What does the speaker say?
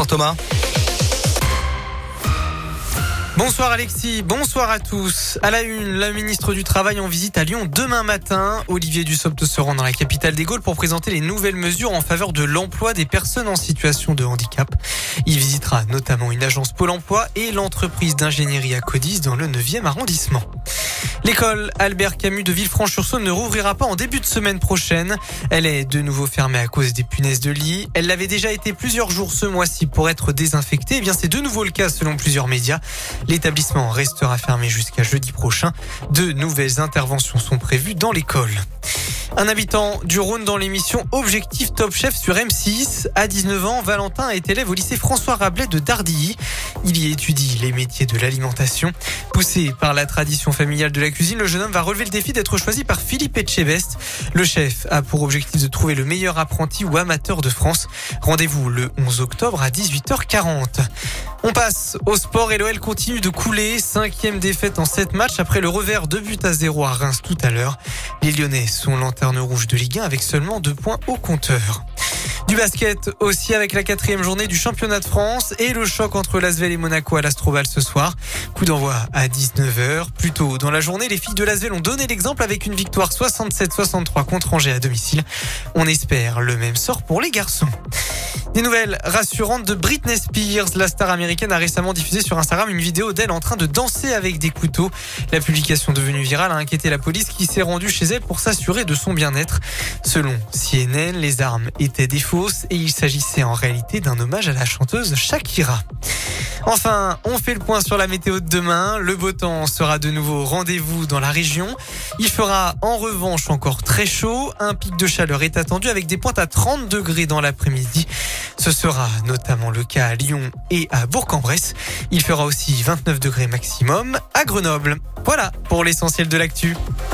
Bonsoir Thomas. Bonsoir Alexis, bonsoir à tous. À la une, la ministre du Travail en visite à Lyon demain matin. Olivier Dussopt se rend dans la capitale des Gaules pour présenter les nouvelles mesures en faveur de l'emploi des personnes en situation de handicap. Il visitera notamment une agence Pôle emploi et l'entreprise d'ingénierie à Codis dans le 9e arrondissement. L'école Albert Camus de Villefranche-sur-Saône ne rouvrira pas en début de semaine prochaine. Elle est de nouveau fermée à cause des punaises de lit. Elle l'avait déjà été plusieurs jours ce mois-ci pour être désinfectée. Eh bien, c'est de nouveau le cas selon plusieurs médias. L'établissement restera fermé jusqu'à jeudi prochain. De nouvelles interventions sont prévues dans l'école. Un habitant du Rhône dans l'émission Objectif Top Chef sur M6. À 19 ans, Valentin est élève au lycée François Rabelais de Dardilly. Il y étudie les métiers de l'alimentation. Poussé par la tradition familiale de la cuisine, le jeune homme va relever le défi d'être choisi par Philippe Etchebest. Le chef a pour objectif de trouver le meilleur apprenti ou amateur de France. Rendez-vous le 11 octobre à 18h40. On passe au sport et l'OL continue de couler. 5e défaite en 7 matchs après le revers 2-0 à Reims tout à l'heure. Les Lyonnais sont lanterne rouge de Ligue 1 avec seulement 2 points au compteur. Du basket aussi avec la 4e journée du championnat de France et le choc entre l'Asvel et Monaco à l'Astroval ce soir. Coup d'envoi à 19h. Plus tôt dans la journée, les filles de l'Asvel ont donné l'exemple avec une victoire 67-63 contre Angers à domicile. On espère le même sort pour les garçons. Des nouvelles rassurantes de Britney Spears. La star américaine a récemment diffusé sur Instagram une vidéo d'elle en train de danser avec des couteaux. La publication devenue virale a inquiété la police qui s'est rendue chez elle pour s'assurer de son bien-être. Selon CNN, les armes étaient des fausses et il s'agissait en réalité d'un hommage à la chanteuse Shakira. Enfin, on fait le point sur la météo de demain. Le beau temps sera de nouveau au rendez-vous dans la région. Il fera en revanche encore très chaud. Un pic de chaleur est attendu avec des pointes à 30 degrés dans l'après-midi. Ce sera notamment le cas à Lyon et à Bourg-en-Bresse. Il fera aussi 29 degrés maximum à Grenoble. Voilà pour l'essentiel de l'actu.